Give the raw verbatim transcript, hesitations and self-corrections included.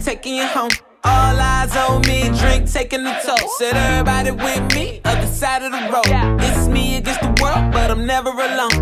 taking you home. All eyes on me, drink taking the toast. Said everybody with me, other side of the road. It's me against the world, but I'm never alone.